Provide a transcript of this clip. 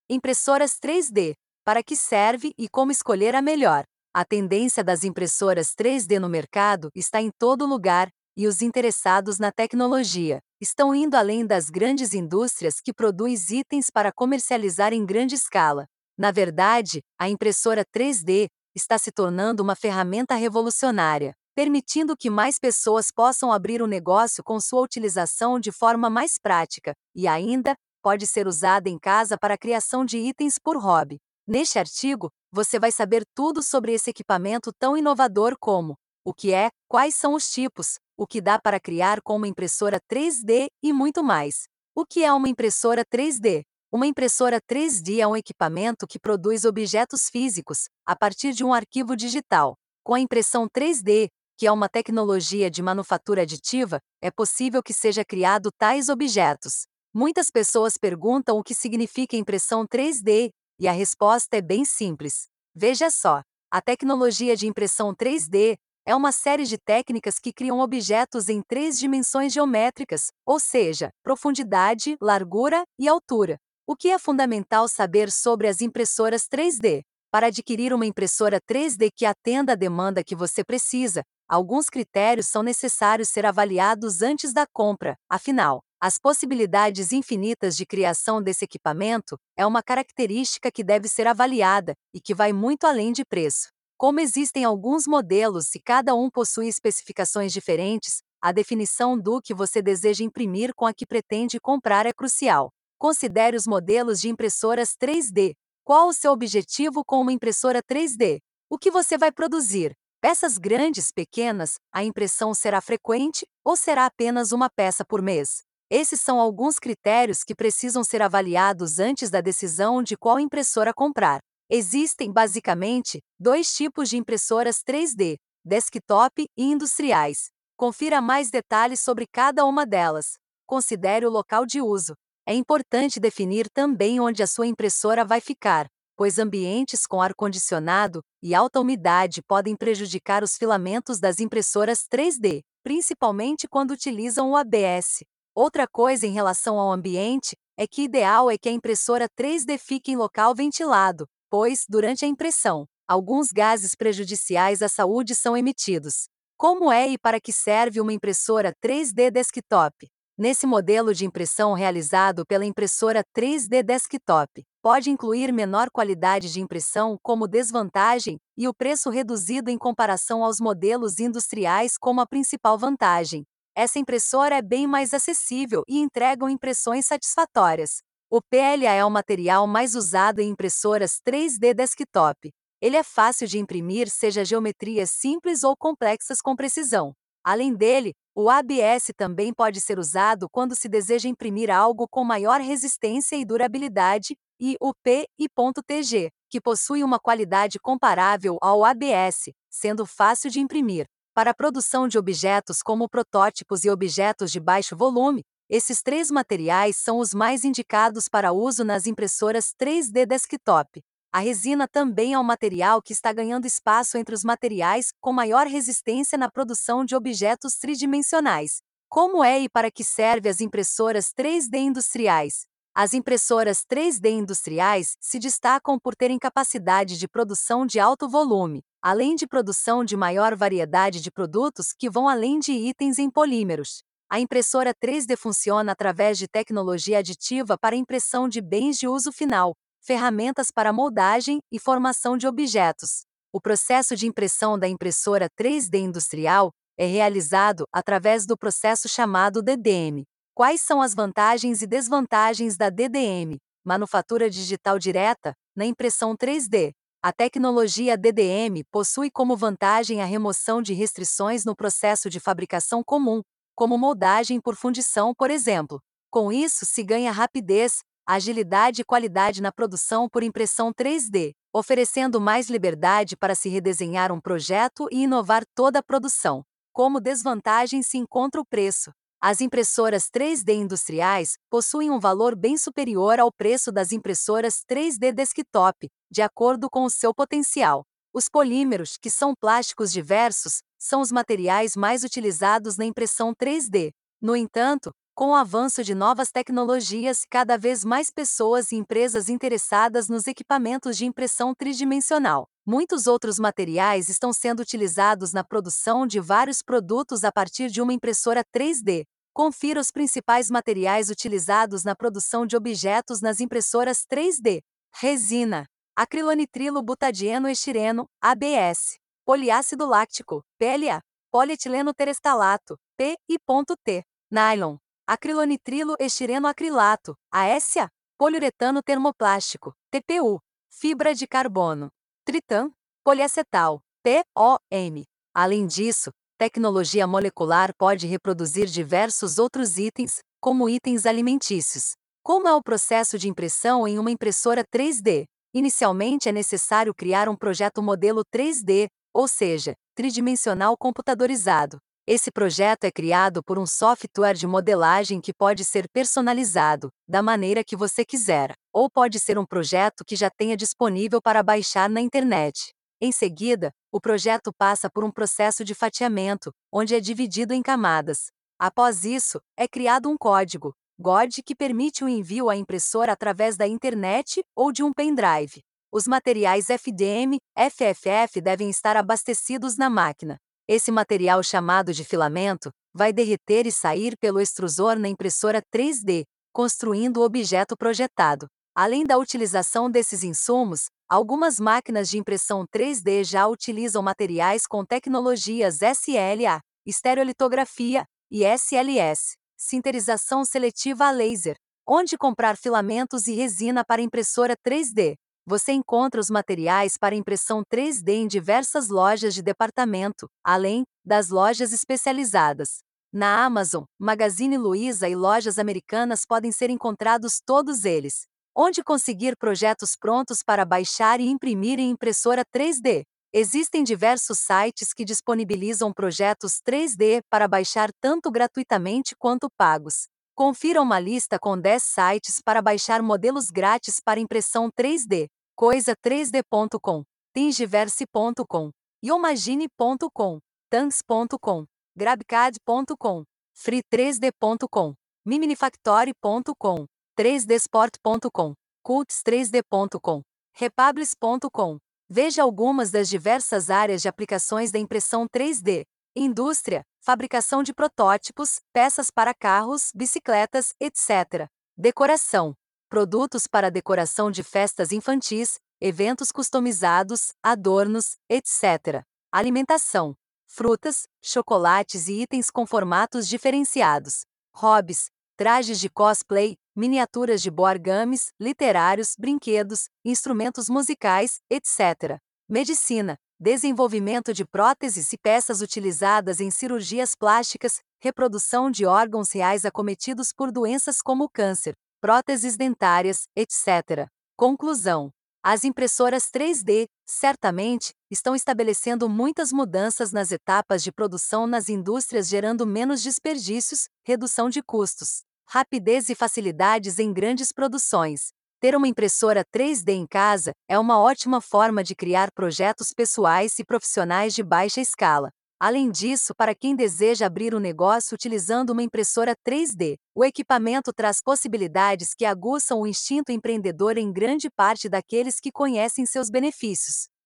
Impressoras 3D. Para que serve e como escolher a melhor? A tendência das impressoras 3D no mercado está em todo lugar, e os interessados na tecnologia estão indo além das grandes indústrias que produzem itens para comercializar em grande escala. Na verdade, a impressora 3D está se tornando uma ferramenta revolucionária, permitindo que mais pessoas possam abrir um negócio com sua utilização de forma mais prática, e ainda pode ser usada em casa para a criação de itens por hobby. Neste artigo, você vai saber tudo sobre esse equipamento tão inovador como o que é, quais são os tipos, o que dá para criar com uma impressora 3D e muito mais. O que é uma impressora 3D? Uma impressora 3D é um equipamento que produz objetos físicos a partir de um arquivo digital. Com a impressão 3D, que é uma tecnologia de manufatura aditiva, é possível que seja criado tais objetos. Muitas pessoas perguntam o que significa impressão 3D, e a resposta é bem simples. Veja só, a tecnologia de impressão 3D é uma série de técnicas que criam objetos em 3 dimensões geométricas, ou seja, profundidade, largura e altura. O que é fundamental saber sobre as impressoras 3D? Para adquirir uma impressora 3D que atenda à demanda que você precisa, alguns critérios são necessários ser avaliados antes da compra. Afinal, as possibilidades infinitas de criação desse equipamento é uma característica que deve ser avaliada e que vai muito além de preço. Como existem alguns modelos e cada um possui especificações diferentes, a definição do que você deseja imprimir com a que pretende comprar é crucial. Considere os modelos de impressoras 3D. Qual o seu objetivo com uma impressora 3D? O que você vai produzir? Peças grandes, pequenas, a impressão será frequente ou será apenas uma peça por mês? Esses são alguns critérios que precisam ser avaliados antes da decisão de qual impressora comprar. Existem, basicamente, dois tipos de impressoras 3D: desktop e industriais. Confira mais detalhes sobre cada uma delas. Considere o local de uso. É importante definir também onde a sua impressora vai ficar, pois ambientes com ar-condicionado e alta umidade podem prejudicar os filamentos das impressoras 3D, principalmente quando utilizam o ABS. Outra coisa em relação ao ambiente é que ideal é que a impressora 3D fique em local ventilado, pois, durante a impressão, alguns gases prejudiciais à saúde são emitidos. Como é e para que serve uma impressora 3D desktop? Nesse modelo de impressão realizado pela impressora 3D desktop, pode incluir menor qualidade de impressão como desvantagem e o preço reduzido em comparação aos modelos industriais como a principal vantagem. Essa impressora é bem mais acessível e entrega impressões satisfatórias. O PLA é o material mais usado em impressoras 3D desktop. Ele é fácil de imprimir, seja geometrias simples ou complexas com precisão. Além dele, o ABS também pode ser usado quando se deseja imprimir algo com maior resistência e durabilidade, e o P.TG, que possui uma qualidade comparável ao ABS, sendo fácil de imprimir. Para a produção de objetos como protótipos e objetos de baixo volume, esses três materiais são os mais indicados para uso nas impressoras 3D desktop. A resina também é um material que está ganhando espaço entre os materiais com maior resistência na produção de objetos tridimensionais. Como é e para que serve as impressoras 3D industriais? As impressoras 3D industriais se destacam por terem capacidade de produção de alto volume, além de produção de maior variedade de produtos que vão além de itens em polímeros. A impressora 3D funciona através de tecnologia aditiva para impressão de bens de uso final, ferramentas para moldagem e formação de objetos. O processo de impressão da impressora 3D industrial é realizado através do processo chamado DDM. Quais são as vantagens e desvantagens da DDM, manufatura digital direta, na impressão 3D? A tecnologia DDM possui como vantagem a remoção de restrições no processo de fabricação comum, como moldagem por fundição, por exemplo. Com isso, se ganha rapidez, agilidade e qualidade na produção por impressão 3D, oferecendo mais liberdade para se redesenhar um projeto e inovar toda a produção. Como desvantagem se encontra o preço. As impressoras 3D industriais possuem um valor bem superior ao preço das impressoras 3D desktop, de acordo com o seu potencial. Os polímeros, que são plásticos diversos, são os materiais mais utilizados na impressão 3D. No entanto, Com o avanço de novas tecnologias, cada vez mais pessoas e empresas interessadas nos equipamentos de impressão tridimensional. Muitos outros materiais estão sendo utilizados na produção de vários produtos a partir de uma impressora 3D. Confira os principais materiais utilizados na produção de objetos nas impressoras 3D. Resina, acrilonitrilo butadieno estireno, ABS, poliácido láctico, PLA, polietileno terestalato, P e ponto T, nylon, acrilonitrilo estireno acrilato, ASA, poliuretano termoplástico, TPU, fibra de carbono, tritã, poliacetal, POM. Além disso, tecnologia molecular pode reproduzir diversos outros itens, como itens alimentícios. Como é o processo de impressão em uma impressora 3D? Inicialmente é necessário criar um projeto modelo 3D, ou seja, tridimensional computadorizado. Esse projeto é criado por um software de modelagem que pode ser personalizado, da maneira que você quiser, ou pode ser um projeto que já tenha disponível para baixar na internet. Em seguida, o projeto passa por um processo de fatiamento, onde é dividido em camadas. Após isso, é criado um código, GOD, que permite o envio à impressora através da internet ou de um pendrive. Os materiais FDM, FFF devem estar abastecidos na máquina. Esse material, chamado de filamento, vai derreter e sair pelo extrusor na impressora 3D, construindo o objeto projetado. Além da utilização desses insumos, algumas máquinas de impressão 3D já utilizam materiais com tecnologias SLA, estereolitografia, e SLS, sinterização seletiva a laser. Onde comprar filamentos e resina para impressora 3D? Você encontra os materiais para impressão 3D em diversas lojas de departamento, além das lojas especializadas. Na Amazon, Magazine Luiza e lojas americanas podem ser encontrados todos eles. Onde conseguir projetos prontos para baixar e imprimir em impressora 3D? Existem diversos sites que disponibilizam projetos 3D para baixar tanto gratuitamente quanto pagos. Confira uma lista com 10 sites para baixar modelos grátis para impressão 3D. Coisa3D.com, Thingiverse.com, Iomagine.com, Tanks.com, Grabcad.com, Free3D.com, Miminifactory.com, 3dsport.com, Cults3D.com, Repables.com. Veja algumas das diversas áreas de aplicações da impressão 3D: indústria, fabricação de protótipos, peças para carros, bicicletas, etc. Decoração, produtos para decoração de festas infantis, eventos customizados, adornos, etc. Alimentação, frutas, chocolates e itens com formatos diferenciados. Hobbies, trajes de cosplay, miniaturas de board games, literários, brinquedos, instrumentos musicais, etc. Medicina, desenvolvimento de próteses e peças utilizadas em cirurgias plásticas, reprodução de órgãos reais acometidos por doenças como câncer, próteses dentárias, etc. Conclusão: as impressoras 3D, certamente, estão estabelecendo muitas mudanças nas etapas de produção nas indústrias, gerando menos desperdícios, redução de custos, rapidez e facilidades em grandes produções. Ter uma impressora 3D em casa é uma ótima forma de criar projetos pessoais e profissionais de baixa escala. Além disso, para quem deseja abrir um negócio utilizando uma impressora 3D, o equipamento traz possibilidades que aguçam o instinto empreendedor em grande parte daqueles que conhecem seus benefícios.